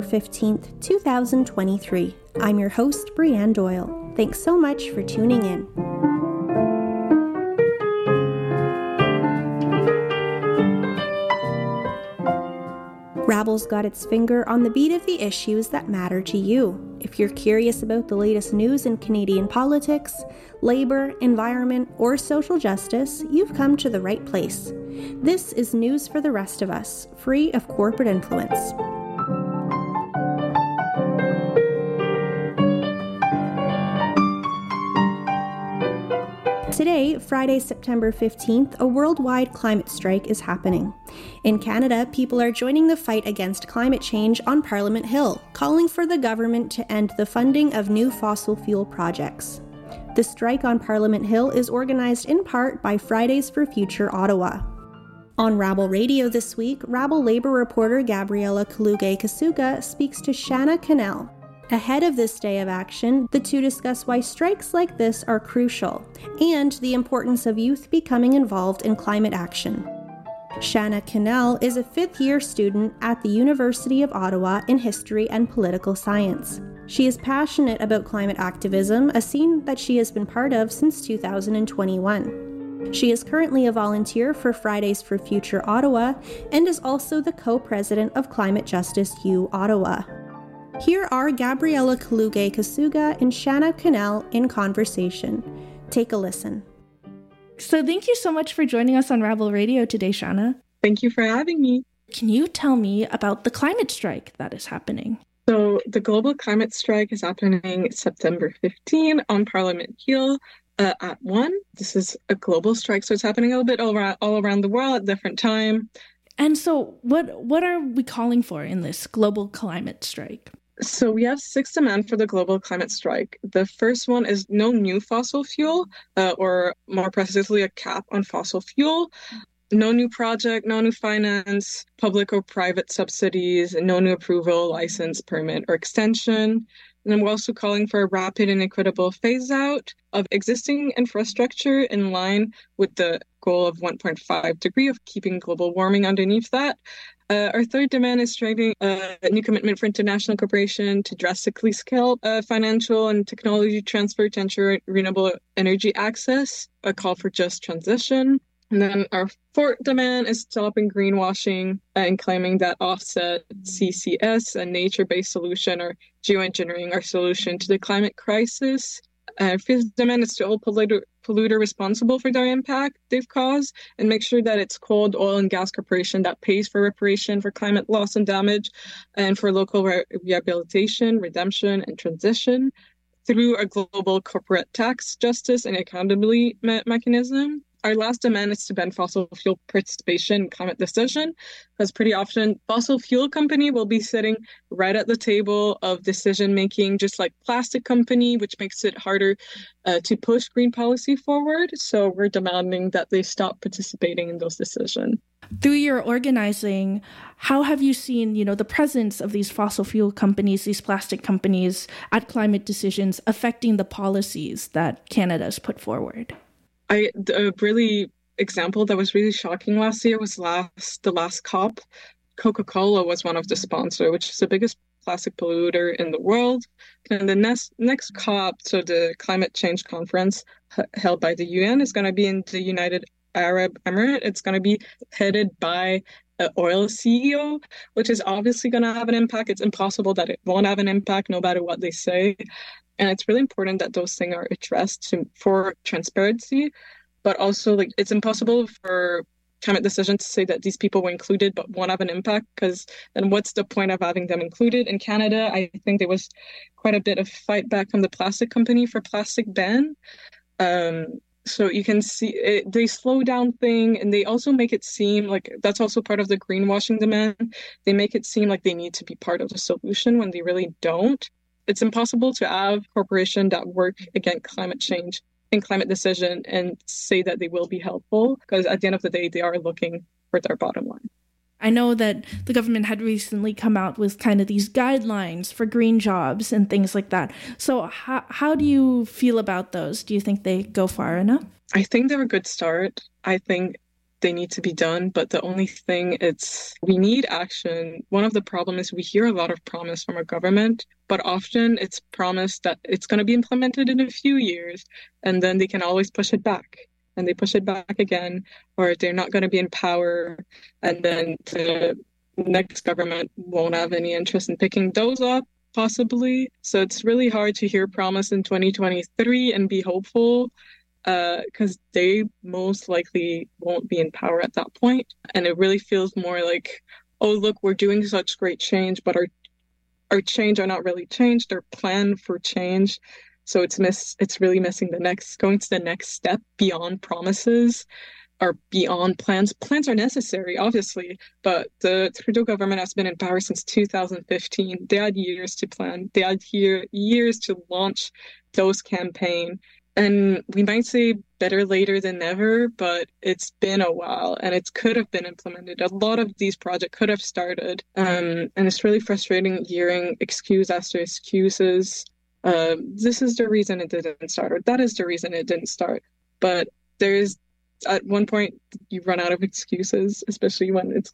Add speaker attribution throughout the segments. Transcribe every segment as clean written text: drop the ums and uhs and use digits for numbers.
Speaker 1: 15th, 2023. I'm your host, Brianne Doyle. Thanks so much for tuning in. Rabble's got its finger on the beat of the issues that matter to you. If you're curious about the latest news in Canadian politics, labor, environment, or social justice, you've come to the right place. This is News for the Rest of Us, free of corporate influence. Today, Friday, September 15th, a worldwide climate strike is happening. In Canada, people are joining the fight against climate change on Parliament Hill, calling for the government to end the funding of new fossil fuel projects. The strike on Parliament Hill is organized in part by Fridays for Future Ottawa. On Rabble Radio this week, Rabble Labour reporter Gabriela Kaluge-Kasuga speaks to Shanna Cannell. Ahead of this day of action, the two discuss why strikes like this are crucial and the importance of youth becoming involved in climate action. Shanna Cannell is a fifth-year student at the University of Ottawa in History and Political Science. She is passionate about climate activism, a scene that she has been part of since 2021. She is currently a volunteer for Fridays for Future Ottawa and is also the co-president of Climate Justice U Ottawa. Here are Gabriela Kaluge-Kasuga and Shanna Cannell in conversation. Take a listen.
Speaker 2: So thank you so much for joining us on Rabble Radio today, Shanna.
Speaker 3: Thank you for having me.
Speaker 2: Can you tell me about the climate strike that is happening?
Speaker 3: So the global climate strike is happening September 15 on Parliament Hill at 1. This is a global strike, so it's happening a little bit all around the world at different time.
Speaker 2: And so what are we calling for in this global climate strike?
Speaker 3: So we have 6 demands for the global climate strike. The first one is no new fossil fuel, or more precisely a cap on fossil fuel. No new project, no new finance, public or private subsidies, and no new approval, license, permit, or extension. And then we're also calling for a rapid and equitable phase-out of existing infrastructure in line with the goal of 1.5 degree of keeping global warming underneath that. Our third demand is striking a new commitment for international cooperation to drastically scale financial and technology transfer to ensure renewable energy access, a call for just transition. And then our fourth demand is stopping greenwashing and claiming that offset, CCS, a nature-based solution or geoengineering are solution to the climate crisis. Fifth demand is to hold polluter responsible for their impact they've caused and make sure that it's coal, oil, and gas corporation that pays for reparation for climate loss and damage and for local rehabilitation, redemption, and transition through a global corporate tax justice and accountability mechanism. Our last demand is to ban fossil fuel participation in climate decision, because pretty often fossil fuel company will be sitting right at the table of decision making, just like plastic company, which makes it harder to push green policy forward. So we're demanding that they stop participating in those decisions.
Speaker 2: Through your organizing, how have you seen, the presence of these fossil fuel companies, these plastic companies at climate decisions affecting the policies that Canada has put forward?
Speaker 3: The really example that was really shocking last year was the last COP. Coca-Cola was one of the sponsors, which is the biggest plastic polluter in the world. And the next COP, so the climate change conference held by the UN, is going to be in the United Arab Emirates. It's going to be headed by an oil CEO, which is obviously going to have an impact. It's impossible that it won't have an impact no matter what they say. And it's really important that those things are addressed for transparency, but also it's impossible for climate decisions to say that these people were included but won't have an impact, because then what's the point of having them included? In Canada, I think there was quite a bit of fight back from the plastic company for plastic ban. So you can see they slow down thing, and they also make it seem like that's also part of the greenwashing demand. They make it seem like they need to be part of the solution when they really don't. It's impossible to have corporations that work against climate change and climate decision and say that they will be helpful, because at the end of the day, they are looking for their bottom line.
Speaker 2: I know that the government had recently come out with kind of these guidelines for green jobs and things like that. So how do you feel about those? Do you think they go far enough?
Speaker 3: I think they're a good start. I think they need to be done. But the only thing, we need action. One of the problems is we hear a lot of promise from our government, but often it's promised that it's going to be implemented in a few years, and then they can always push it back. And they push it back again, or they're not going to be in power, and then the next government won't have any interest in picking those up, possibly. So it's really hard to hear promise in 2023 and be hopeful, because they most likely won't be in power at that point. And it really feels more like, oh, look, we're doing such great change, but our change are not really changed. They're planned for change. So it's really missing going to the next step beyond promises or beyond plans. Plans are necessary, obviously, but the Trudeau government has been in power since 2015. They had years to plan. They had years to launch those campaigns. And we might say better later than never, but it's been a while and it could have been implemented. A lot of these projects could have started. And it's really frustrating hearing excuse after excuses. This is the reason it didn't start, or that is the reason it didn't start. But at one point you run out of excuses, especially when it's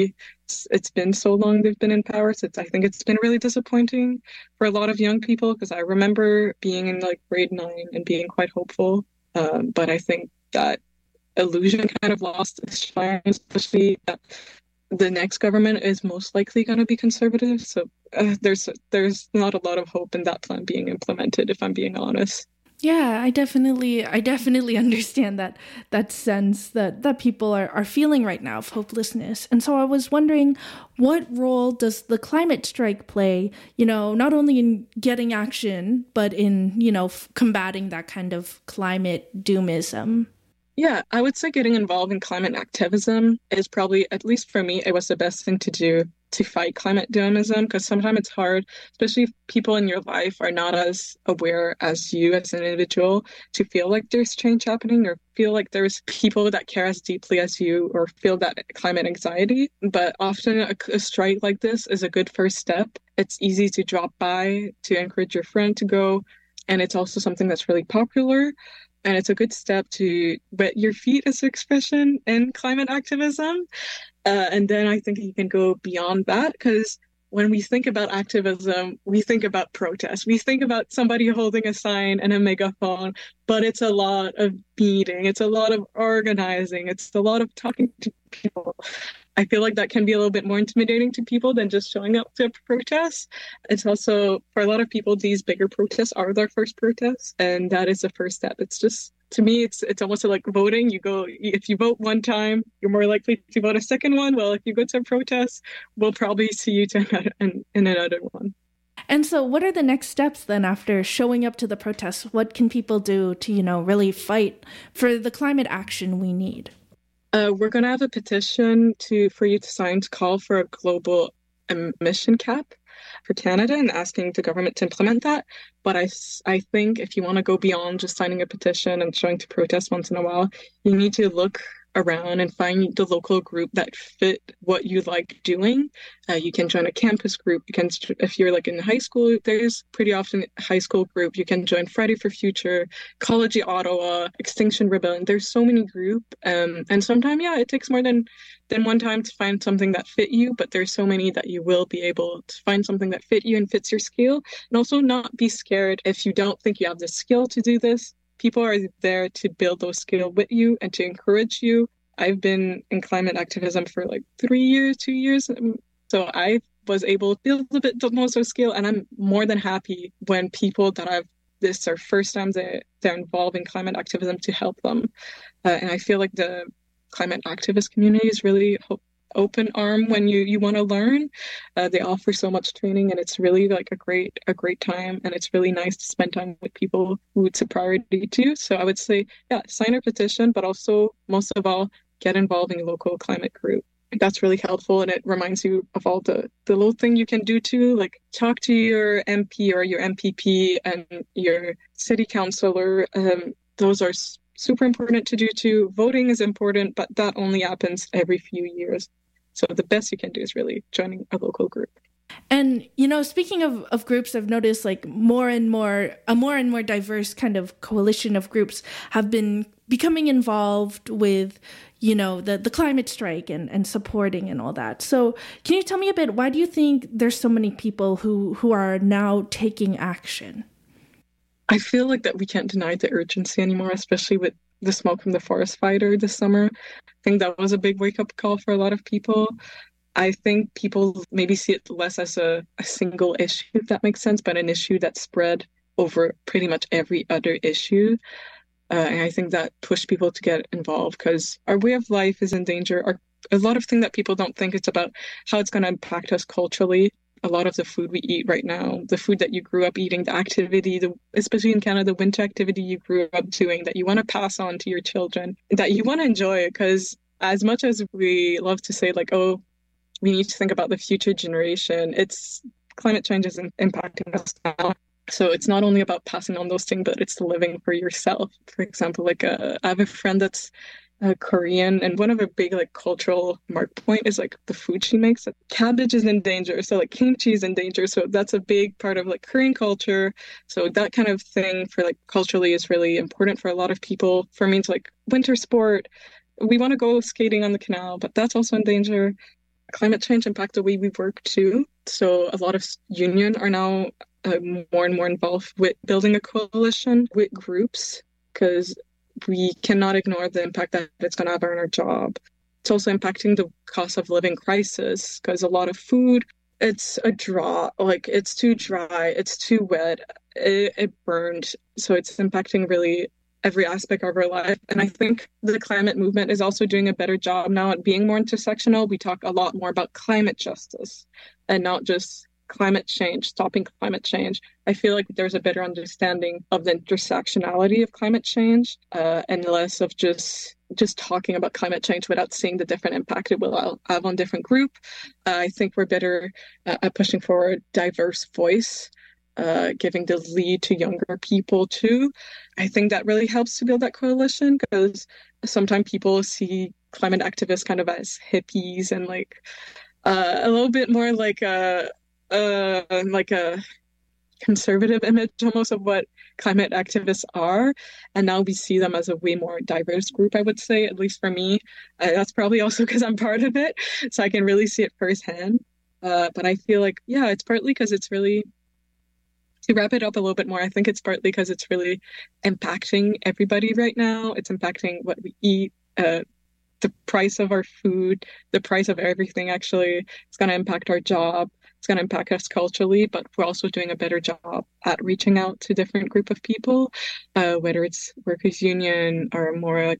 Speaker 3: been so long they've been in power. So I think it's been really disappointing for a lot of young people, because I remember being in like grade 9 and being quite hopeful. But I think that illusion kind of lost its shine, especially that the next government is most likely going to be conservative. So there's not a lot of hope in that plan being implemented, if I'm being honest.
Speaker 2: Yeah, I definitely understand that sense that people are feeling right now of hopelessness. And so I was wondering, what role does the climate strike play, not only in getting action, but in, combating that kind of climate doomism?
Speaker 3: Yeah, I would say getting involved in climate activism is probably, at least for me, it was the best thing to do to fight climate doomism, because sometimes it's hard, especially if people in your life are not as aware as you as an individual, to feel like there's change happening or feel like there's people that care as deeply as you, or feel that climate anxiety. But often a strike like this is a good first step. It's easy to drop by, to encourage your friend to go, and it's also something that's really popular. And it's a good step to wet your feet as expression in climate activism. And then I think you can go beyond that, because when we think about activism, we think about protest. We think about somebody holding a sign and a megaphone, but it's a lot of meeting. It's a lot of organizing. It's a lot of talking to people. I feel like that can be a little bit more intimidating to people than just showing up to a protest. It's also, for a lot of people, these bigger protests are their first protests, and that is the first step. It's just, to me, it's almost like voting. If you vote one time, you're more likely to vote a second one. Well, if you go to a protest, we'll probably see you in another one.
Speaker 2: And so what are the next steps then after showing up to the protests? What can people do to, really fight for the climate action we need?
Speaker 3: We're going to have a petition for you to sign to call for a global emission cap for Canada and asking the government to implement that. But I think if you want to go beyond just signing a petition and showing to protest once in a while, you need to look around and find the local group that fit what you like doing. You can join a campus group. You can, if you're like in high school, there's pretty often a high school group. You can join Friday for Future, Ecology Ottawa, Extinction Rebellion. There's so many groups. And sometimes, it takes more than one time to find something that fit you, but there's so many that you will be able to find something that fit you and fits your skill. And also not be scared if you don't think you have the skill to do this. People are there to build those skills with you and to encourage you. I've been in climate activism for like 2 years. So I was able to build a bit most of skill, and I'm more than happy when people that this are first time they're involved in climate activism to help them. And I feel like the climate activist community is really open arm when you want to learn. They offer so much training, and it's really like a great time, and it's really nice to spend time with people who it's a priority to. So I would say, sign a petition, but also most of all, get involved in a local climate group. That's really helpful, and it reminds you of all the little thing you can do too, like talk to your MP or your MPP and your city councillor. Those are super important to do too. Voting is important, but that only happens every few years. So the best you can do is really joining a local group.
Speaker 2: And, speaking of groups, I've noticed like a more and more diverse kind of coalition of groups have been becoming involved with, the climate strike and supporting and all that. So can you tell me a bit, why do you think there's so many people who are now taking action?
Speaker 3: I feel like that we can't deny the urgency anymore, especially with the smoke from the forest fire this summer. I think that was a big wake-up call for a lot of people. I think people maybe see it less as a single issue, if that makes sense, but an issue that spread over pretty much every other issue. And I think that pushed people to get involved because our way of life is in danger. A lot of things that people don't think it's about how it's going to impact us culturally. A lot of the food we eat right now, the food that you grew up eating, the activity, especially in Canada, the winter activity you grew up doing that you want to pass on to your children, that you want to enjoy. Because as much as we love to say like, oh, we need to think about the future generation, climate change is impacting us now. So it's not only about passing on those things, but it's living for yourself. For example, I have a friend that's Korean, and one of her big cultural mark point is the food she makes. Cabbage is in danger, so kimchi is in danger. So that's a big part of Korean culture. So that kind of thing for culturally is really important for a lot of people. For me, it's winter sport. We want to go skating on the canal, but that's also in danger. Climate change impacts the way we work too. So a lot of unions are now more and more involved with building a coalition with groups because we cannot ignore the impact that it's going to have on our job. It's also impacting the cost of living crisis because a lot of food, it's a draw, it's too dry, it's too wet, it burned. So it's impacting really every aspect of our life. And I think the climate movement is also doing a better job now at being more intersectional. We talk a lot more about climate justice and not just climate change, stopping climate change. I feel like there's a better understanding of the intersectionality of climate change and less of just talking about climate change without seeing the different impact it will have on different group. I think we're better at pushing forward diverse voice, giving the lead to younger people too. I think that really helps to build that coalition because sometimes people see climate activists kind of as hippies and a little bit more like a conservative image almost of what climate activists are. And now we see them as a way more diverse group, I would say, at least for me. That's probably also because I'm part of it, so I can really see it firsthand. But I feel it's partly because it's really, to wrap it up a little bit more, I think it's partly because it's really impacting everybody right now. It's impacting what we eat, the price of our food, the price of everything, actually. It's going to impact our job. It's going to impact us culturally, but we're also doing a better job at reaching out to different group of people, whether it's workers' union or more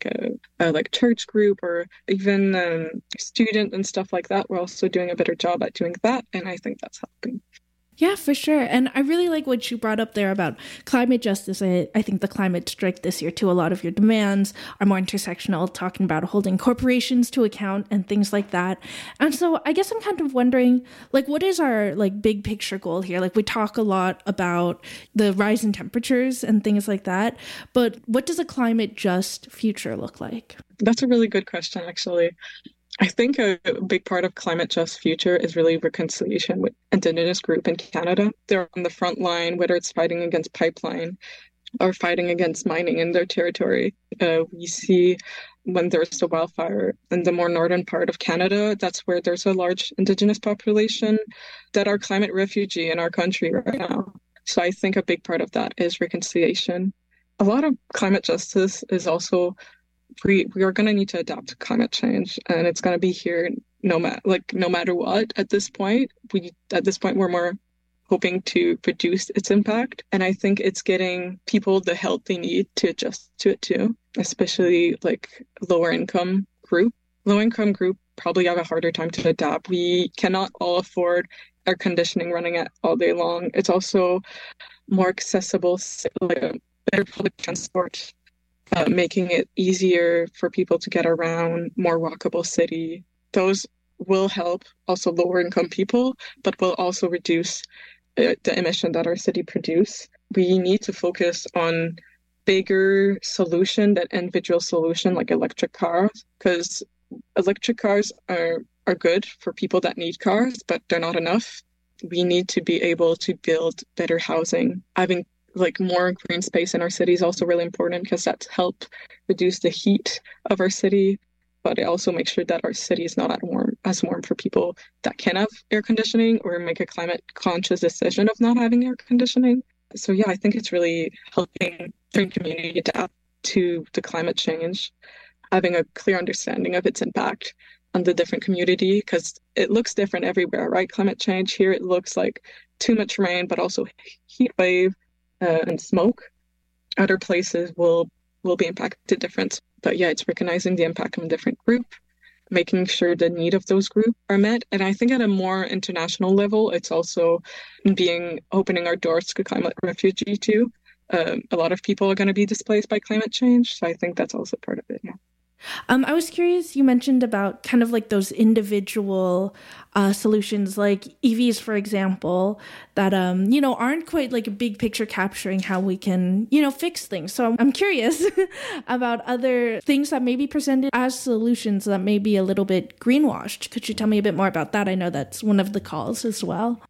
Speaker 3: a church group or even student and stuff like that. We're also doing a better job at doing that, and I think that's helping.
Speaker 2: Yeah, for sure. And I really like what you brought up there about climate justice. I think the climate strike this year, too, a lot of your demands are more intersectional, talking about holding corporations to account and things like that. And so I guess I'm kind of wondering, what is our big picture goal here? We talk a lot about the rise in temperatures and things like that, but what does a climate just future look like?
Speaker 3: That's a really good question, actually. I think a big part of climate just future is really reconciliation with Indigenous group in Canada. They're on the front line, whether it's fighting against pipeline or fighting against mining in their territory. We see when there's a wildfire in the more northern part of Canada, that's where there's a large Indigenous population that are climate refugee in our country right now. So I think a big part of that is reconciliation. A lot of climate justice is also we are going to need to adapt to climate change, and it's going to be here no matter what. At this point, we're more hoping to reduce its impact, and I think it's getting people the help they need to adjust to it too, especially lower income group. Low income group probably have a harder time to adapt. We cannot all afford air conditioning running at all day long. It's also more accessible, better public transport. Making it easier for people to get around, more walkable city. Those will help also lower income people, but will also reduce the emission that our city produce. We need to focus on bigger solution than individual solution like electric cars, because electric cars are good for people that need cars, but they're not enough. we need to be able to build better housing. Having like more green space in our city is also really important because that's helped reduce the heat of our city, but it also makes sure that our city is not as warm for people that can have air conditioning or make a climate conscious decision of not having air conditioning. So yeah, I think it's really helping the community adapt to the climate change, having a clear understanding of its impact on the different community, because it looks different everywhere, right? Climate change here, it looks like too much rain, but also heat wave and smoke. Other places will be impacted different. But yeah, it's recognizing the impact of a different group, making sure the need of those groups are met. And I think at a more international level, it's also opening our doors to climate refugee too. A lot of people are going to be displaced by climate change. So I think that's also part of it, yeah.
Speaker 2: I was curious, you mentioned about kind of like those individual solutions like EVs, for example, that, aren't quite like a big picture capturing how we can, fix things. So I'm curious about other things that may be presented as solutions that may be a little bit greenwashed. Could you tell me a bit more about that? I know that's one of the calls as well.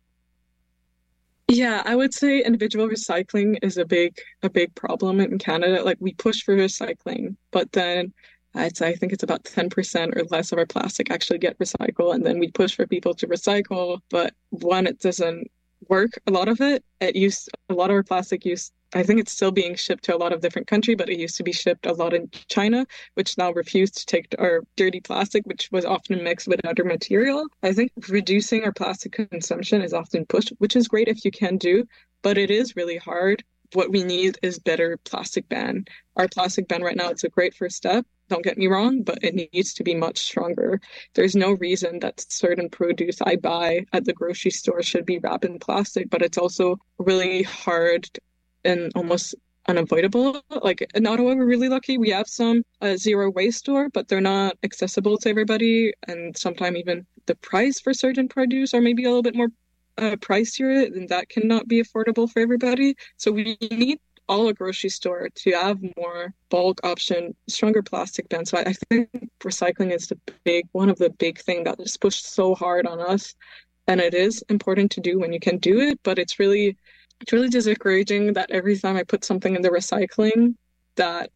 Speaker 3: Yeah, I would say individual recycling is a big problem in Canada. Like we push for recycling, but then I think it's about 10% or less of our plastic actually get recycled. And then we push for people to recycle. But one, it doesn't work. A lot of our plastic use, I think it's still being shipped to a lot of different countries, but it used to be shipped a lot in China, which now refused to take our dirty plastic, which was often mixed with other material. I think reducing our plastic consumption is often pushed, which is great if you can do, but it is really hard. What we need is better plastic ban. Our plastic ban right now, it's a great first step. Don't get me wrong, but it needs to be much stronger. There's no reason that certain produce I buy at the grocery store should be wrapped in plastic, but it's also really hard and almost unavoidable. Like in Ottawa, we're really lucky. We have some zero waste store, but they're not accessible to everybody. And sometimes even the price for certain produce are maybe a little bit more pricier, and that cannot be affordable for everybody. So we need all a grocery store to have more bulk option, stronger plastic ban. So I think recycling is one of the big things that is pushed so hard on us. And it is important to do when you can do it, but it's really discouraging that every time I put something in the recycling that,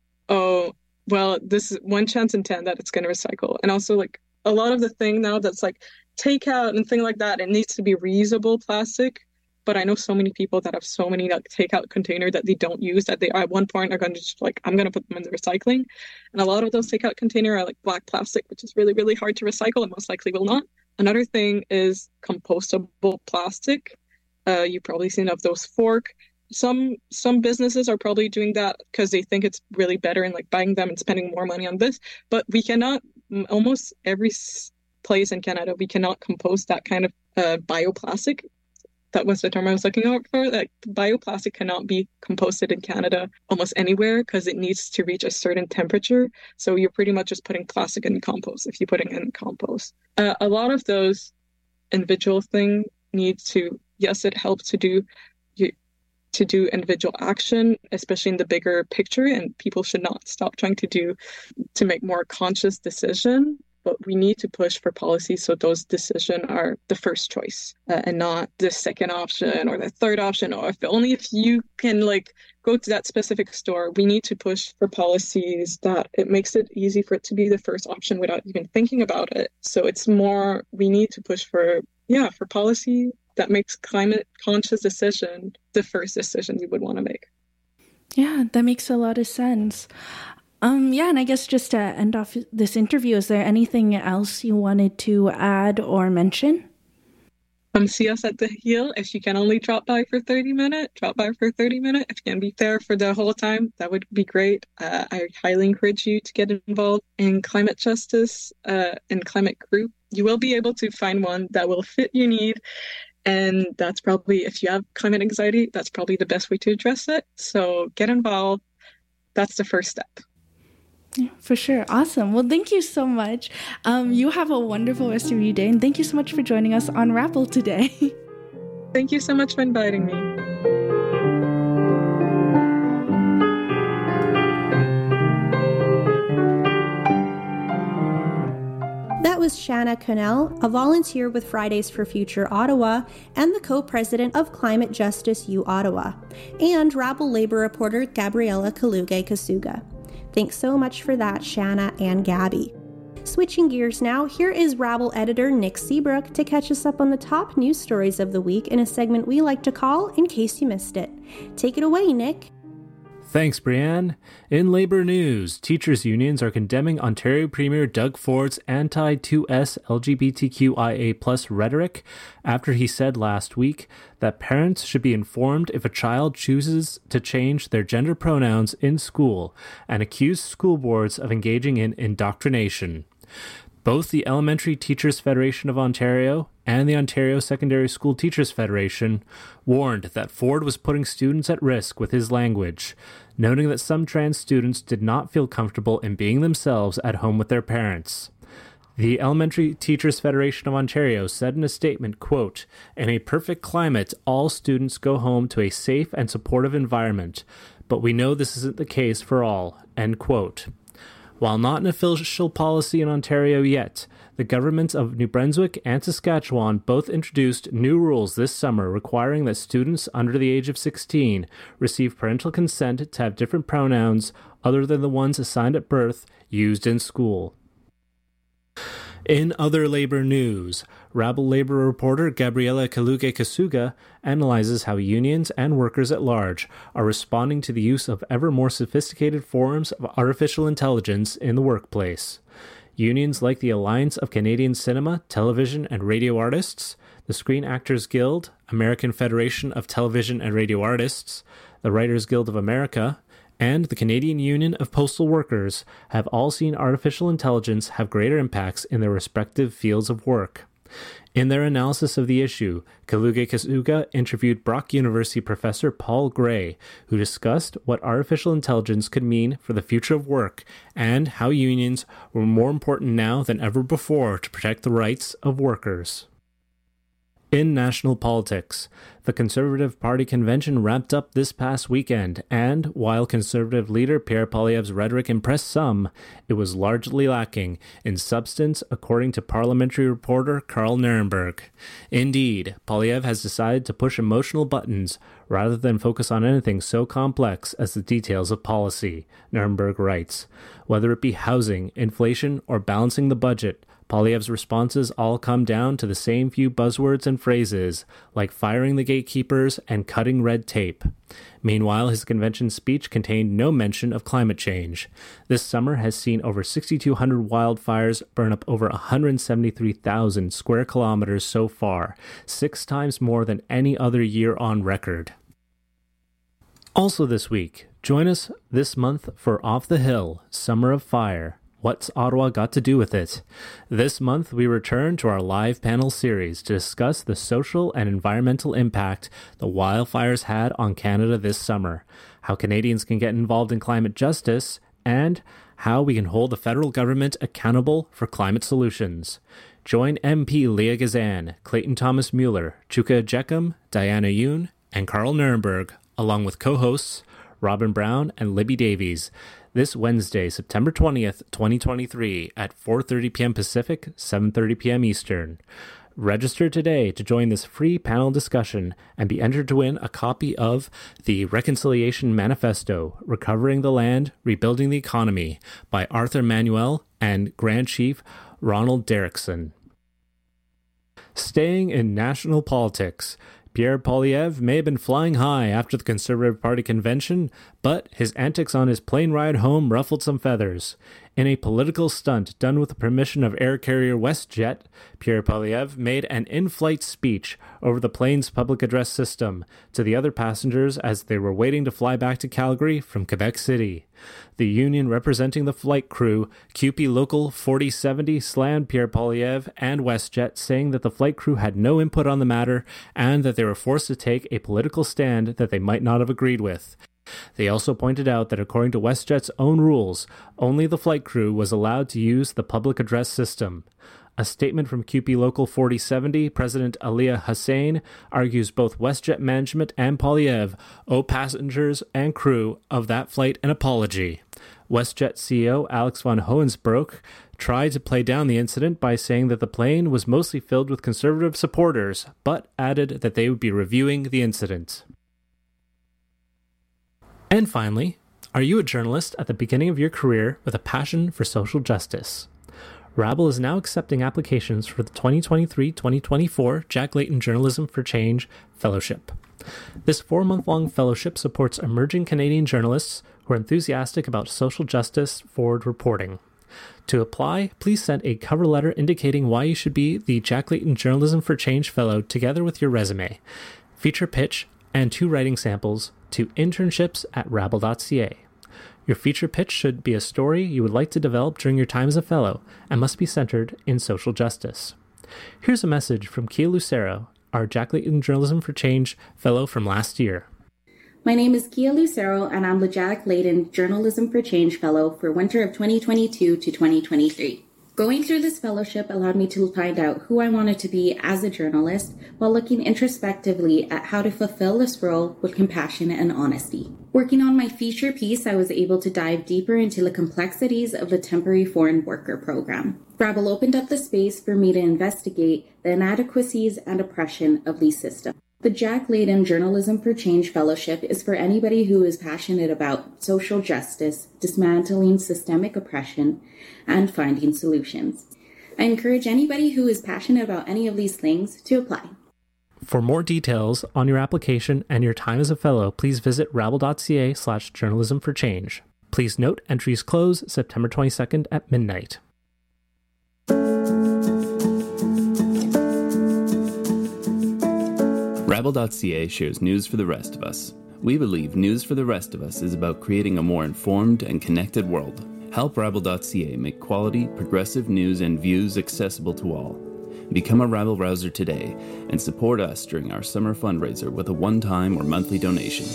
Speaker 3: this is 1 chance in 10 that it's going to recycle. And also like a lot of the thing now that's like takeout and thing like that, it needs to be reusable plastic. But I know so many people that have so many like takeout container that they don't use that they at one point are going to just like, I'm going to put them in the recycling. And a lot of those takeout container are like black plastic, which is really, really hard to recycle and most likely will not. Another thing is compostable plastic. You've probably seen of those fork. Some businesses are probably doing that because they think it's really better and like buying them and spending more money on this. But we cannot, almost every place in Canada, we cannot compost that kind of bioplastic. That was the term I was looking out for. Like bioplastic cannot be composted in Canada almost anywhere because it needs to reach a certain temperature. So you're pretty much just putting plastic in compost if you're putting it in compost. A lot of those individual things need to, yes, it helps to do individual action, especially in the bigger picture, and people should not stop trying to make more conscious decision. But we need to push for policy so those decisions are the first choice and not the second option or the third option, or if you can like go to that specific store. We need to push for policies that it makes it easy for it to be the first option without even thinking about it. So it's more, we need to push for policy that makes climate conscious decision the first decision you would want to make.
Speaker 2: Yeah, that makes a lot of sense. And I guess just to end off this interview, is there anything else you wanted to add or mention?
Speaker 3: See us at the Heel. If you can only drop by for 30 minutes, drop by for 30 minutes. If you can be there for the whole time, that would be great. I highly encourage you to get involved in climate justice and climate group. You will be able to find one that will fit your need. And that's probably, if you have climate anxiety, that's probably the best way to address it. So get involved. That's the first step.
Speaker 2: Yeah, for sure. Awesome. Well, thank you so much. You have a wonderful rest of your day. And thank you so much for joining us on Rappel today.
Speaker 3: Thank you so much for inviting me.
Speaker 1: That was Shanna Connell, a volunteer with Fridays for Future Ottawa and the co-president of Climate Justice U Ottawa, and Rabble Labor reporter Gabriela Kaluge-Kasuga. Thanks so much for that, Shanna and Gabby. Switching gears now, here is Rabble editor Nick Seabrook to catch us up on the top news stories of the week in a segment we like to call In Case You Missed It. Take it away, Nick.
Speaker 4: Thanks, Brianne. In labor news, teachers' unions are condemning Ontario Premier Doug Ford's anti-2S LGBTQIA+ rhetoric after he said last week that parents should be informed if a child chooses to change their gender pronouns in school and accused school boards of engaging in indoctrination. Both the Elementary Teachers Federation of Ontario and the Ontario Secondary School Teachers Federation warned that Ford was putting students at risk with his language, noting that some trans students did not feel comfortable in being themselves at home with their parents. The Elementary Teachers Federation of Ontario said in a statement, quote, "In a perfect climate, all students go home to a safe and supportive environment, but we know this isn't the case for all," end quote. While not an official policy in Ontario yet, the governments of New Brunswick and Saskatchewan both introduced new rules this summer requiring that students under the age of 16 receive parental consent to have different pronouns other than the ones assigned at birth used in school. In other labor news, Rabble Labor reporter Gabriela Kaluge-Kasuga analyzes how unions and workers at large are responding to the use of ever more sophisticated forms of artificial intelligence in the workplace. Unions like the Alliance of Canadian Cinema, Television and Radio Artists, the Screen Actors Guild, American Federation of Television and Radio Artists, the Writers Guild of America, and the Canadian Union of Postal Workers have all seen artificial intelligence have greater impacts in their respective fields of work. In their analysis of the issue, Kaluge-Kasuga interviewed Brock University professor Paul Gray, who discussed what artificial intelligence could mean for the future of work and how unions were more important now than ever before to protect the rights of workers. In national politics, the Conservative Party convention wrapped up this past weekend, and while Conservative leader Pierre Poilievre's rhetoric impressed some, it was largely lacking in substance, according to parliamentary reporter Carl Nirenberg. Indeed, Poilievre has decided to push emotional buttons rather than focus on anything so complex as the details of policy, Nirenberg writes. Whether it be housing, inflation, or balancing the budget, Poilievre's responses all come down to the same few buzzwords and phrases, like firing the gatekeepers and cutting red tape. Meanwhile, his convention speech contained no mention of climate change. This summer has seen over 6,200 wildfires burn up over 173,000 square kilometers so far, 6 times more than any other year on record. Also this week, join us this month for Off the Hill, Summer of Fire. What's Ottawa got to do with it? This month, we return to our live panel series to discuss the social and environmental impact the wildfires had on Canada this summer, how Canadians can get involved in climate justice, and how we can hold the federal government accountable for climate solutions. Join MP Leah Gazan, Clayton Thomas Mueller, Chuka Jeckham, Diana Yoon, and Carl Nirenberg, along with co-hosts Robin Brown and Libby Davies, this Wednesday, September 20th, 2023 at 4:30 p.m. Pacific, 7:30 p.m. Eastern. Register today to join this free panel discussion and be entered to win a copy of the Reconciliation Manifesto, Recovering the Land, Rebuilding the Economy by Arthur Manuel and Grand Chief Ronald Derrickson. Staying in national politics, Pierre Poilievre may have been flying high after the Conservative Party convention, but his antics on his plane ride home ruffled some feathers. In a political stunt done with the permission of air carrier WestJet, Pierre Poilievre made an in-flight speech over the plane's public address system to the other passengers as they were waiting to fly back to Calgary from Quebec City. The union representing the flight crew, CUPE Local 4070, slammed Pierre Poilievre and WestJet, saying that the flight crew had no input on the matter and that they were forced to take a political stand that they might not have agreed with. They also pointed out that according to WestJet's own rules, only the flight crew was allowed to use the public address system. A statement from CUPE Local 4070 President Aliyah Hussain argues both WestJet management and Poilievre owe passengers and crew of that flight an apology. WestJet CEO Alex von Hoensbroek tried to play down the incident by saying that the plane was mostly filled with conservative supporters, but added that they would be reviewing the incident. And finally, are you a journalist at the beginning of your career with a passion for social justice? Rabble is now accepting applications for the 2023-2024 Jack Layton Journalism for Change Fellowship. This 4-month-long fellowship supports emerging Canadian journalists who are enthusiastic about social justice forward reporting. To apply, please send a cover letter indicating why you should be the Jack Layton Journalism for Change Fellow together with your resume, feature pitch, and 2 writing samples to internships@rabble.ca. Your feature pitch should be a story you would like to develop during your time as a fellow and must be centered in social justice. Here's a message from Kia Lucero, our Jack Layton Journalism for Change Fellow from last year.
Speaker 5: My name is Kia Lucero, and I'm the Jack Layton Journalism for Change Fellow for winter of 2022 to 2023. Going through this fellowship allowed me to find out who I wanted to be as a journalist while looking introspectively at how to fulfill this role with compassion and honesty. Working on my feature piece, I was able to dive deeper into the complexities of the temporary foreign worker program. Rabble opened up the space for me to investigate the inadequacies and oppression of these systems. The Jack Layton Journalism for Change Fellowship is for anybody who is passionate about social justice, dismantling systemic oppression, and finding solutions. I encourage anybody who is passionate about any of these things to apply.
Speaker 4: For more details on your application and your time as a fellow, please visit rabble.ca/journalism for change. Please note entries close September 22nd at midnight.
Speaker 6: Rabble.ca shares news for the rest of us. We believe news for the rest of us is about creating a more informed and connected world. Help Rabble.ca make quality, progressive news and views accessible to all. Become a Rabble Rouser today and support us during our summer fundraiser with a one-time or monthly donation.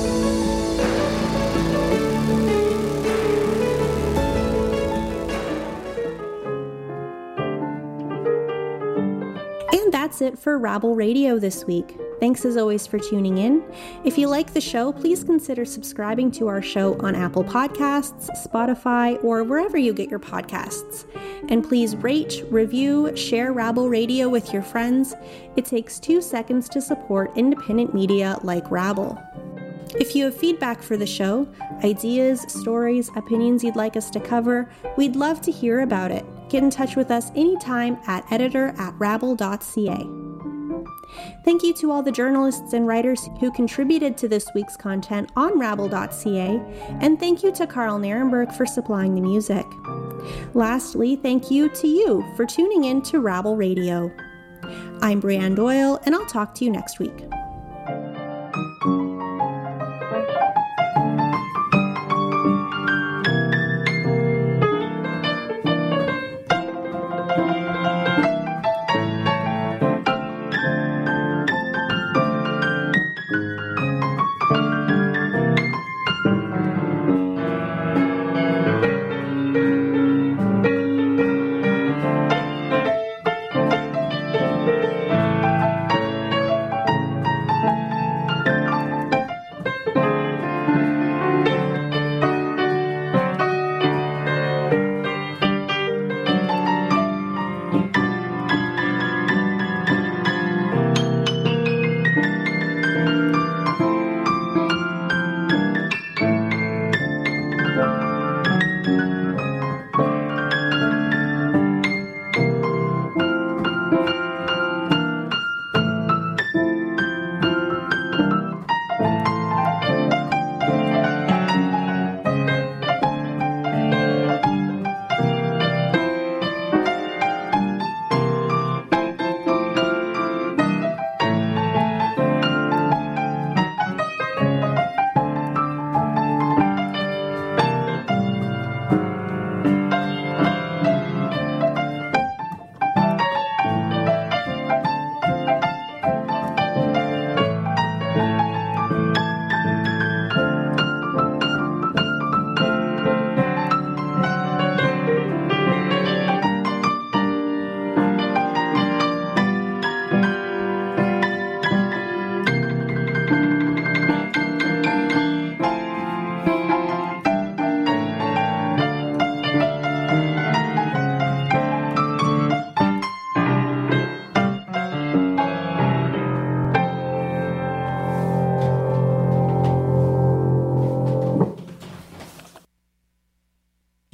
Speaker 1: And that's it for Rabble Radio this week. Thanks as always for tuning in. If you like the show, please consider subscribing to our show on Apple Podcasts, Spotify, or wherever you get your podcasts. And please rate, review, share Rabble Radio with your friends. It takes 2 seconds to support independent media like Rabble. If you have feedback for the show, ideas, stories, opinions you'd like us to cover, we'd love to hear about it. Get in touch with us anytime at editor@rabble.ca. Thank you to all the journalists and writers who contributed to this week's content on rabble.ca, and thank you to Carl Nierenberg for supplying the music. Lastly, thank you to you for tuning in to Rabble Radio. I'm Brianne Doyle, and I'll talk to you next week.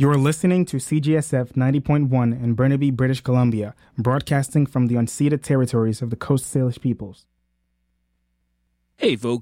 Speaker 7: You're listening to CGSF 90.1 in Burnaby, British Columbia, broadcasting from the unceded territories of the Coast Salish peoples.
Speaker 8: Hey folks,